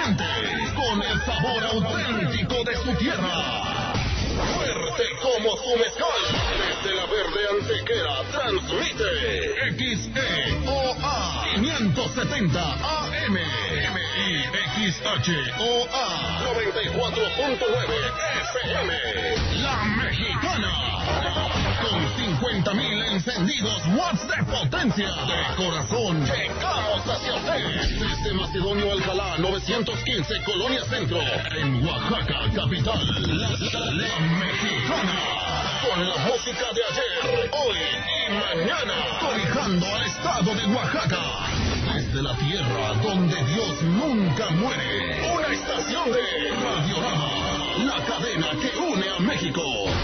picante, con el sabor auténtico de su tierra. Fuerte como su mezcal, desde la verde Antequera transmite XEOA 570 AM y XHOA 94.9 FM. La Mexicana, con 50,000 encendidos watts de potencia. De corazón, llegamos hacia usted. Desde Macedonio Alcalá, 915, Colonia Centro, en Oaxaca, capital. La Mexicana, con la música de ayer, hoy y mañana, cobijando al estado de Oaxaca. Desde la tierra donde Dios nunca muere. Una estación de Radiorama, la cadena que une a México.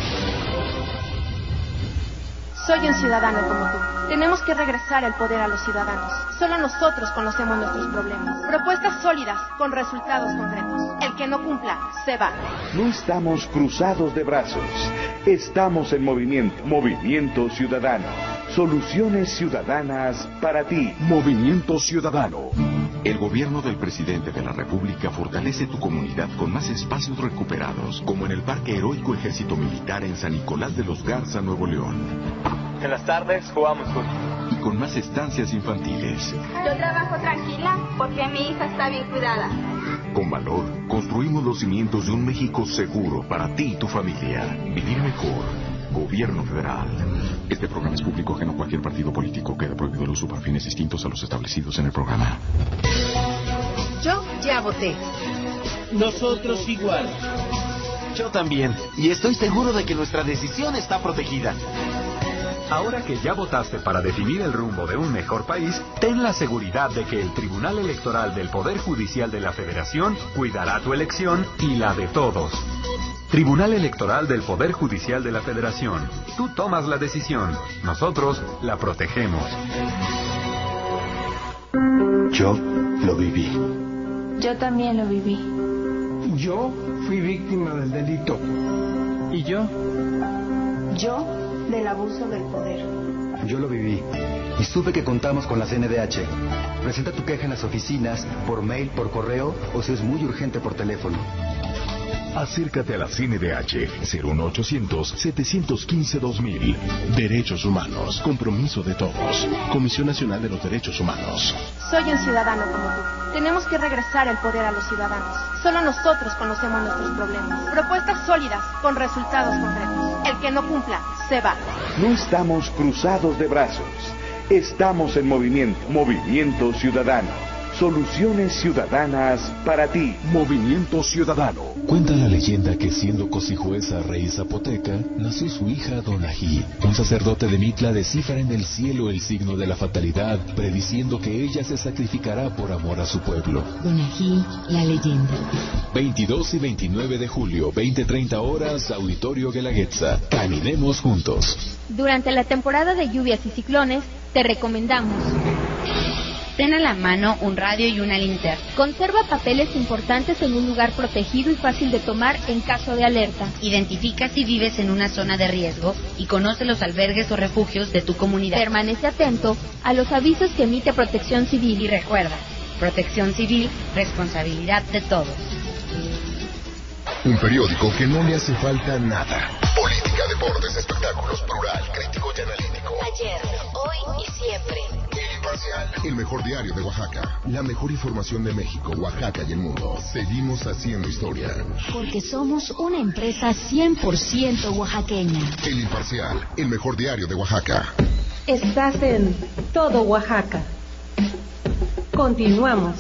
Soy un ciudadano como tú. Tenemos que regresar el poder a los ciudadanos. Solo nosotros conocemos nuestros problemas. Propuestas sólidas, con resultados concretos. El que no cumpla, se va. No estamos cruzados de brazos. Estamos en movimiento. Movimiento Ciudadano. Soluciones ciudadanas para ti. Movimiento Ciudadano. El gobierno del presidente de la República fortalece tu comunidad con más espacios recuperados, como en el Parque Heroico Ejército Militar en San Nicolás de los Garza, Nuevo León. En las tardes jugamos juntos. Y con más estancias infantiles. Yo trabajo tranquila porque mi hija está bien cuidada. Con valor, construimos los cimientos de un México seguro para ti y tu familia. Vivir mejor. Gobierno Federal. Este programa es público ajeno a cualquier partido político. Queda prohibido el uso para fines distintos a los establecidos en el programa. Yo ya voté. Nosotros igual. Yo también. Y estoy seguro de que nuestra decisión está protegida. Ahora que ya votaste para definir el rumbo de un mejor país, ten la seguridad de que el Tribunal Electoral del Poder Judicial de la Federación cuidará tu elección y la de todos. Tribunal Electoral del Poder Judicial de la Federación. Tú tomas la decisión. Nosotros la protegemos. Yo lo viví. Yo también lo viví. Yo fui víctima del delito. ¿Y yo? Yo, del abuso del poder. Yo lo viví y supe que contamos con la CNDH. Presenta tu queja en las oficinas, por mail, por correo o si es muy urgente por teléfono. Acércate a la CNDH 01800-715-2000. Derechos Humanos. Compromiso de todos. Comisión Nacional de los Derechos Humanos. Soy un ciudadano como tú. Tenemos que regresar el poder a los ciudadanos. Solo nosotros conocemos nuestros problemas. Propuestas sólidas, con resultados concretos. El que no cumpla, se va. No estamos cruzados de brazos. Estamos en movimiento. Movimiento Ciudadano. Soluciones ciudadanas para ti. Movimiento Ciudadano. Cuenta la leyenda que siendo cosijueza rey zapoteca, nació su hija Donají. Un sacerdote de Mitla descifra en el cielo el signo de la fatalidad, prediciendo que ella se sacrificará por amor a su pueblo. Donají, la leyenda. 22 y 29 de julio, 20:30 horas, Auditorio Guelaguetza. Caminemos juntos. Durante la temporada de lluvias y ciclones, te recomendamos: ten a la mano un radio y una linterna. Conserva papeles importantes en un lugar protegido y fácil de tomar en caso de alerta. Identifica si vives en una zona de riesgo y conoce los albergues o refugios de tu comunidad. Permanece atento a los avisos que emite Protección Civil. Y recuerda, Protección Civil, responsabilidad de todos. Un periódico que no le hace falta nada. Política, deportes, espectáculos, plural, crítico y analítico. Ayer, hoy y siempre. El mejor diario de Oaxaca. La mejor información de México, Oaxaca y el mundo. Seguimos haciendo historia. Porque somos una empresa 100% oaxaqueña. El Imparcial, el mejor diario de Oaxaca. Estás en todo Oaxaca. Continuamos.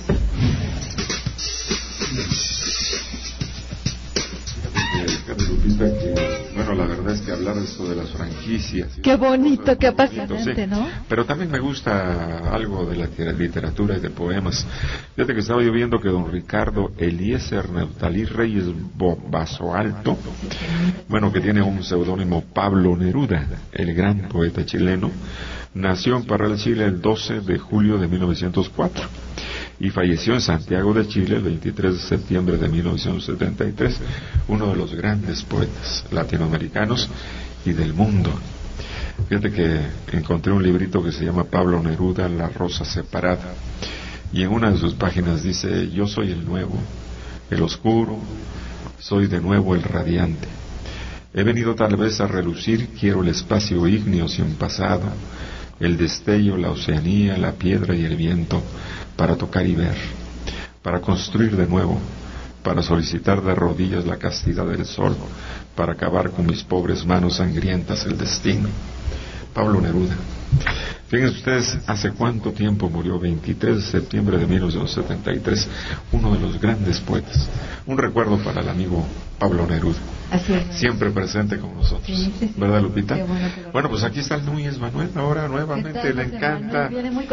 Bueno, la verdad es que hablar de esto de las franquicias... Qué bonito, qué apasionante, sí, ¿no? Pero también me gusta algo de la literatura y de poemas. Fíjate que estaba yo viendo que don Ricardo Eliezer Neutalí Reyes Basoalto, bueno, que tiene un seudónimo Pablo Neruda, el gran poeta chileno, nació en Parral, Chile, el 12 de julio de 1904 y falleció en Santiago de Chile el 23 de septiembre de 1973, uno de los grandes poetas latinoamericanos y del mundo. Fíjate que encontré un librito que se llama Pablo Neruda, La Rosa Separada, y en una de sus páginas dice: yo soy el nuevo, el oscuro, soy de nuevo el radiante. He venido tal vez a relucir, quiero el espacio ígneo sin pasado, el destello, la oceanía, la piedra y el viento, para tocar y ver, para construir de nuevo, para solicitar de rodillas la castidad del sol, para acabar con mis pobres manos sangrientas el destino. Pablo Neruda. Fíjense ustedes, ¿hace cuánto tiempo murió? 23 de septiembre de 1973, uno de los grandes poetas. Un recuerdo para el amigo Pablo Neruda. Así es. Siempre presente con nosotros. Sí. ¿Verdad, Lupita? Bueno, pues aquí está el Núñez Manuel ahora nuevamente. Le encanta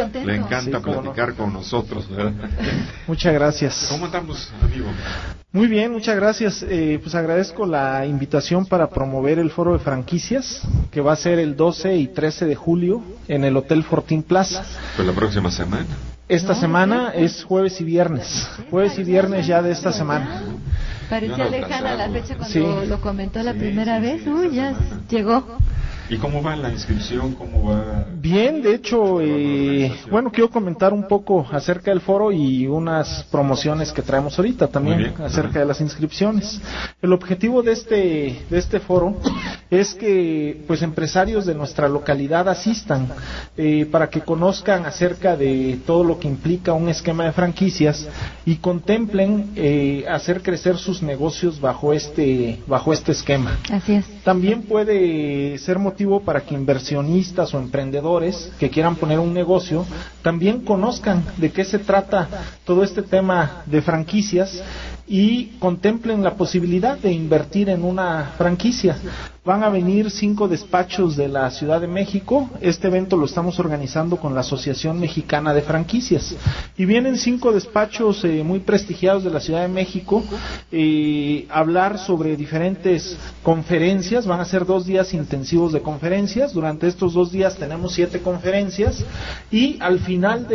platicar con nosotros, ¿verdad? Muchas gracias. ¿Cómo estamos, amigo? Muy bien, muchas gracias. Pues agradezco la invitación para promover el foro de franquicias, que va a ser el 12 y 13 de julio en el Hotel Fortín Plaza. Pues la próxima semana. Esta semana es jueves y viernes. Jueves y viernes ya de esta semana. Parecía lejana la fecha cuando lo comentó la primera vez. Uy, ya llegó. ¿Y cómo va la inscripción? ¿Cómo va? Bien, de hecho, quiero comentar un poco acerca del foro y unas promociones que traemos ahorita también acerca de las inscripciones. El objetivo de este foro es que pues empresarios de nuestra localidad asistan para que conozcan acerca de todo lo que implica un esquema de franquicias y contemplen hacer crecer sus negocios bajo este esquema. Así es. También puede ser motivo para que inversionistas o emprendedores que quieran poner un negocio también conozcan de qué se trata todo este tema de franquicias y contemplen la posibilidad de invertir en una franquicia. Van a venir 5 despachos de la Ciudad de México. Este evento lo estamos organizando con la Asociación Mexicana de Franquicias. Y vienen 5 despachos muy prestigiados de la Ciudad de México a hablar sobre diferentes conferencias. Van a ser 2 días intensivos de conferencias. Durante estos 2 días tenemos 7 conferencias. Y al final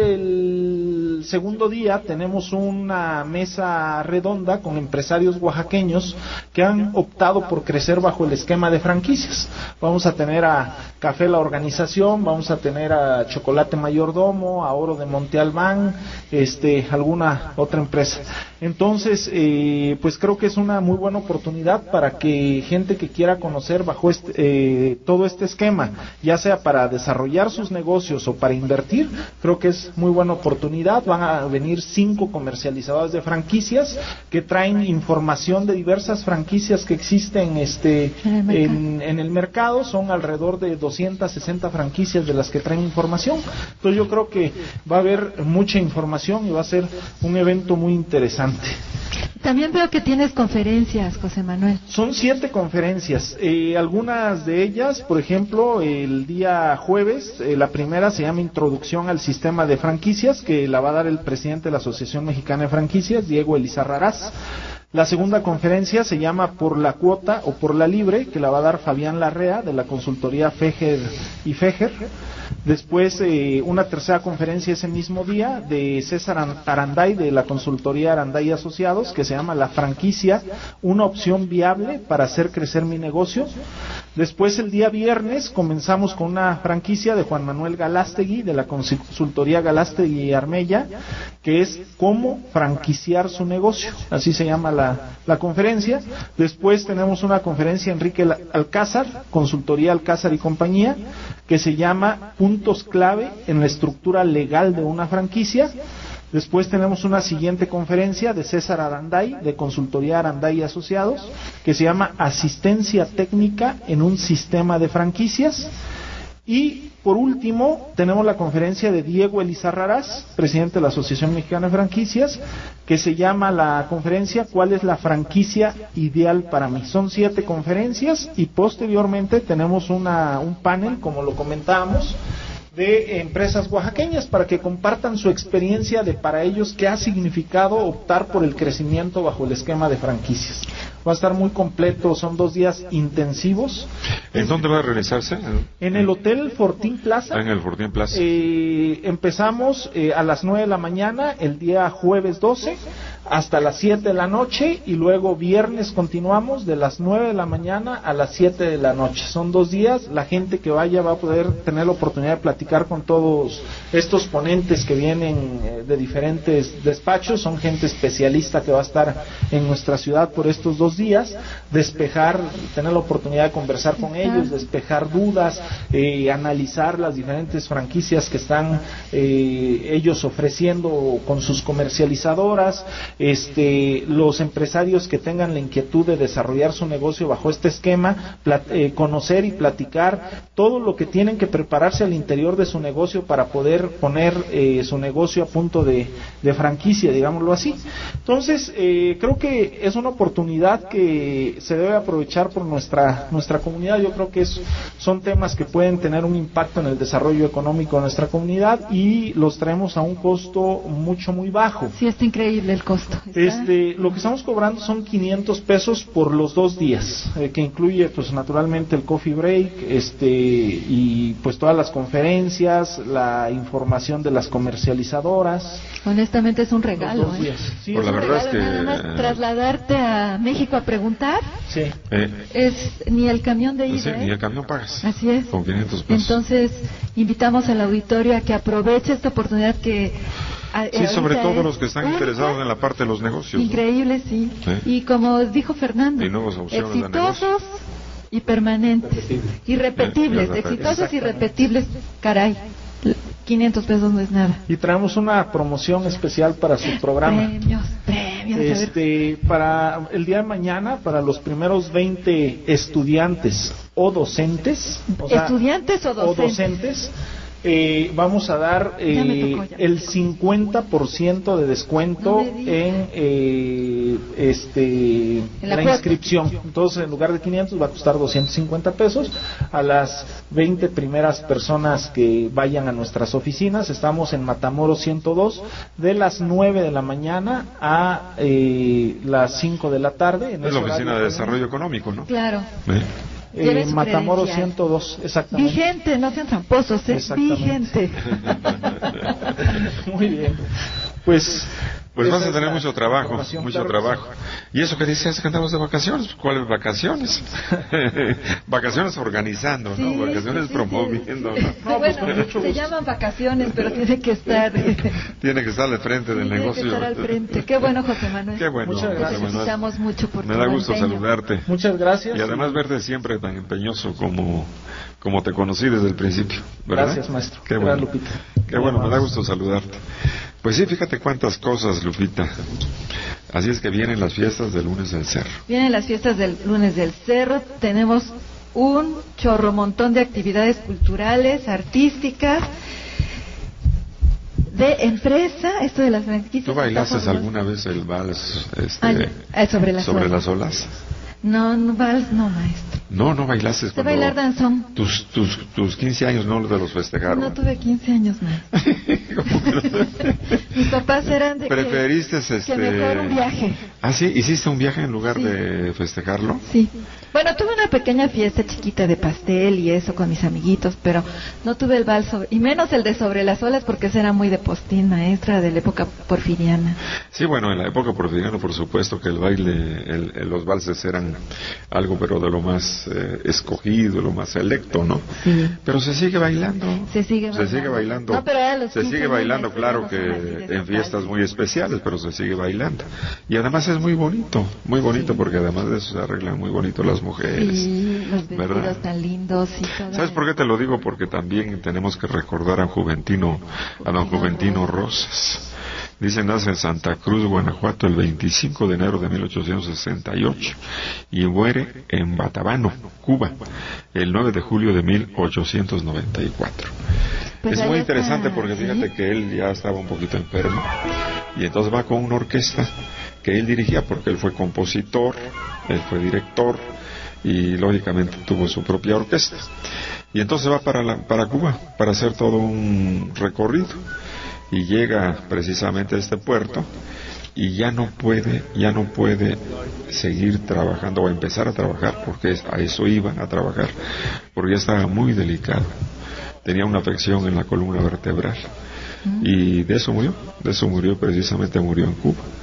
del segundo día tenemos una mesa redonda con empresarios oaxaqueños que han optado por crecer bajo el esquema de franquicias. Vamos a tener a Café La Organización, vamos a tener a Chocolate Mayordomo, a Oro de Monte Albán, alguna otra empresa. Entonces, pues creo que es una muy buena oportunidad para que gente que quiera conocer bajo todo este esquema, ya sea para desarrollar sus negocios o para invertir, creo que es muy buena oportunidad. Van a venir 5 comercializadores de franquicias que traen información de diversas franquicias que existen en el mercado. Son alrededor de 260 franquicias de las que traen información. Entonces yo creo que va a haber mucha información y va a ser un evento muy interesante. También veo que tienes conferencias, José Manuel. Son 7 conferencias. Algunas de ellas, por ejemplo, el día jueves, la primera se llama Introducción al Sistema de Franquicias, que la va a dar el presidente de la Asociación Mexicana de Franquicias, Diego Elizarrarás. La segunda conferencia se llama Por la Cuota o Por la Libre, que la va a dar Fabián Larrea, de la consultoría Fejer y Fejer. Después, una tercera conferencia ese mismo día de César Aranday, de la consultoría Aranday y Asociados, que se llama La Franquicia, una opción viable para hacer crecer mi negocio. Después, el día viernes, comenzamos con una franquicia de Juan Manuel Galástegui, de la consultoría Galástegui y Armella, que es Cómo franquiciar su negocio. Así se llama la conferencia. Después tenemos una conferencia Enrique Alcázar, consultoría Alcázar y compañía, que se llama Puntos clave en la estructura legal de una franquicia. Después tenemos una siguiente conferencia de César Aranday, de consultoría Aranday y Asociados, que se llama Asistencia técnica en un sistema de franquicias. Y por último, tenemos la conferencia de Diego Elizarrarás, presidente de la Asociación Mexicana de Franquicias, que se llama la conferencia ¿Cuál es la franquicia ideal para mí? Son 7 conferencias y posteriormente tenemos un panel, como lo comentábamos, de empresas oaxaqueñas para que compartan su experiencia de para ellos qué ha significado optar por el crecimiento bajo el esquema de franquicias. Va a estar muy completo, son 2 días intensivos. ¿En dónde va a realizarse? En el Hotel Fortín Plaza. En el Fortín Plaza. Empezamos a las 9 de la mañana el día jueves 12 hasta las 7 de la noche y luego viernes continuamos de las 9 de la mañana a las 7 de la noche. Son 2 días, la gente que vaya va a poder tener la oportunidad de platicar con todos estos ponentes que vienen de diferentes despachos, son gente especialista que va a estar en nuestra ciudad por estos 2 días, despejar, tener la oportunidad de conversar con ellos, despejar dudas, analizar las diferentes franquicias que están ellos ofreciendo con sus comercializadoras, los empresarios que tengan la inquietud de desarrollar su negocio bajo este esquema, conocer y platicar todo lo que tienen que prepararse al interior de su negocio para poder poner su negocio a punto de franquicia, digámoslo así. Entonces, creo que es una oportunidad que se debe aprovechar por nuestra comunidad. Yo creo que son temas que pueden tener un impacto en el desarrollo económico de nuestra comunidad y los traemos a un costo muy bajo. Sí, está increíble el costo. Lo que estamos cobrando son 500 pesos por los 2 días, que incluye pues naturalmente el coffee break, y pues todas las conferencias, la información de las comercializadoras. Honestamente es un regalo. Sí, por la verdad es que nada más trasladarte a México a preguntar. Sí. Es ni el camión de ida. Sí, ni el camión pagas. Así es. Con 500 pesos. Entonces invitamos al auditorio a que aproveche esta oportunidad que sí, sobre todo los que están interesados en la parte de los negocios. Increíble, sí. Y como dijo Fernando, y nuevas opciones exitosos y permanentes, irrepetibles, exitosos y repetibles, caray. 500 pesos no es nada. Y traemos una promoción especial para su programa. Premios. Para el día de mañana, para los primeros 20 estudiantes o docentes. ¿Estudiantes o docentes? Vamos a dar el 50% de descuento en la inscripción. Entonces, en lugar de 500 va a costar 250 pesos a las 20 primeras personas que vayan a nuestras oficinas. Estamos en Matamoros 102 de las 9 de la mañana a las 5 de la tarde. Es la Oficina de Desarrollo Económico, ¿no? Claro. Matamoros 102, exactamente. Vigente, no sean tramposos, vigente. Muy bien. Pues vas a tener mucho trabajo. Y eso que dices que andamos de vacaciones, ¿cuáles vacaciones? Vacaciones organizando, ¿no? Vacaciones promoviendo, ¿no? Se llaman vacaciones, pero tiene que estar tiene que estar al frente del negocio. Que estar al frente. Qué bueno, José Manuel. Qué bueno. Muchas gracias. Necesitamos mucho por Me da gusto saludarte. Muchas gracias. Y además verte siempre tan empeñoso como te conocí desde el principio, ¿verdad? Gracias, maestro. Qué bueno. Lupita. Qué bueno, me da gusto saludarte. Pues sí, fíjate cuántas cosas, Lupita. Así es que vienen las fiestas del Lunes del Cerro. Vienen las fiestas del Lunes del Cerro. Tenemos un montón de actividades culturales, artísticas, de empresa. Esto de las franquicias. ¿Tú bailaste alguna vez el vals sobre las olas? No, vals no, maestro. No bailaste. Sé bailar danzón. Tus 15 años no te los festejaron. No tuve 15 años, maestro. Mis papás eran de ¿Preferiste que mejor un viaje. Ah, sí, ¿hiciste un viaje en lugar de festejarlo? Sí. Bueno, tuve una pequeña fiesta chiquita de pastel y eso con mis amiguitos, pero no tuve el vals y menos el de sobre las olas porque ese era muy de postín, maestra, de la época porfiriana. Sí, bueno, en la época porfiriana por supuesto que el baile, los valses eran algo pero de lo más escogido, lo más selecto, ¿no? Sí. Pero se sigue bailando. Se sigue bailando. No, pero se sigue bailando, claro que en fiestas muy especiales, pero se sigue bailando. Y además es muy bonito porque además de eso se arreglan muy bonito las mujeres. Sí, los vestidos, ¿verdad? Tan lindos y todo. ¿Sabes por qué te lo digo? Porque también tenemos que recordar a don Juventino Rosas. Dice, nace en Santa Cruz, Guanajuato, el 25 de enero de 1868 y muere en Batabano, Cuba, el 9 de julio de 1894. Pues es muy interesante porque fíjate que él ya estaba un poquito enfermo y entonces va con una orquesta que él dirigía porque él fue compositor, él fue director y lógicamente tuvo su propia orquesta. Y entonces va para Cuba para hacer todo un recorrido. Y llega precisamente a este puerto y ya no puede seguir trabajando o empezar a trabajar porque a eso iba a trabajar, porque ya estaba muy delicado, tenía una afección en la columna vertebral y de eso murió precisamente murió en Cuba.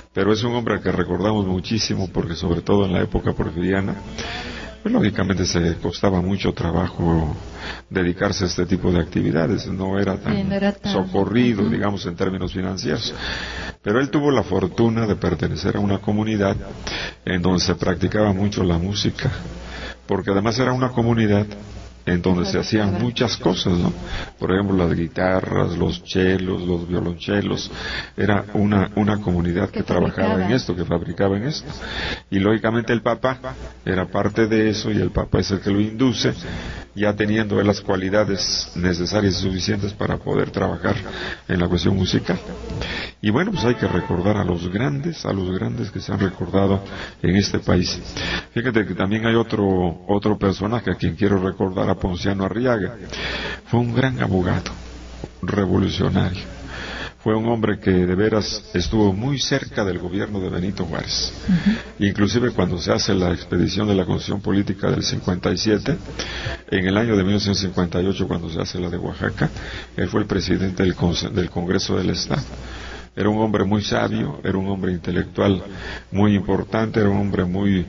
pero es un hombre que recordamos muchísimo porque sobre todo en la época porfiriana, pues lógicamente se costaba mucho trabajo dedicarse a este tipo de actividades, no era tan socorrido, digamos, en términos financieros. Pero él tuvo la fortuna de pertenecer a una comunidad en donde se practicaba mucho la música, porque además era una comunidad en donde se hacían muchas cosas, ¿no? Por ejemplo, las guitarras, los chelos, los violonchelos. Era una comunidad que trabajaba en esto, que fabricaba en esto. Y lógicamente el Papa era parte de eso, y el Papa es el que lo induce, ya teniendo él las cualidades necesarias y suficientes para poder trabajar en la cuestión musical. Y bueno, pues hay que recordar a los grandes que se han recordado en este país. Fíjate que también hay otro personaje a quien quiero recordar, a Ponciano Arriaga. Fue un gran abogado, revolucionario. Fue un hombre que de veras estuvo muy cerca del gobierno de Benito Juárez. Inclusive cuando se hace la expedición de la Constitución Política del 57, en el año de 1958, cuando se hace la de Oaxaca, él fue el presidente del Congreso del Estado. Era un hombre muy sabio, era un hombre intelectual muy importante, era un hombre muy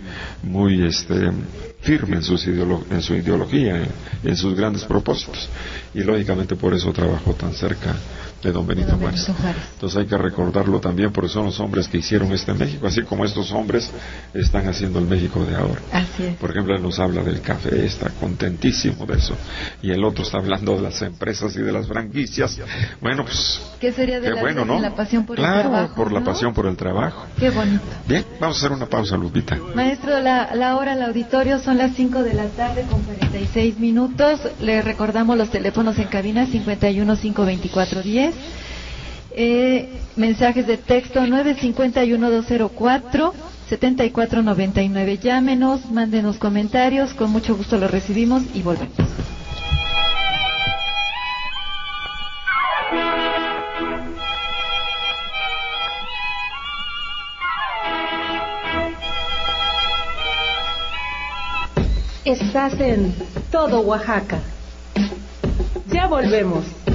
firme en su ideología, en sus grandes propósitos. Y lógicamente por eso trabajó tan cerca de don Benito Juárez. Entonces hay que recordarlo también, porque son los hombres que hicieron este México, así como estos hombres están haciendo el México de ahora. Así es. Por ejemplo, él nos habla del café, está contentísimo de eso, y el otro está hablando de las empresas y de las franquicias. Bueno, pues ¿qué sería de la pasión por el trabajo? Claro, por la pasión por el trabajo. Qué bonito. Bien, vamos a hacer una pausa, Lupita. Maestro, la hora al auditorio son las 5 de la tarde con 46 minutos. Le recordamos los teléfonos en cabina: 51 524 10. Mensajes de texto 951-204-7499. Llámenos, mándenos comentarios, con mucho gusto los recibimos y volvemos. Estás en Todo Oaxaca. Ya volvemos.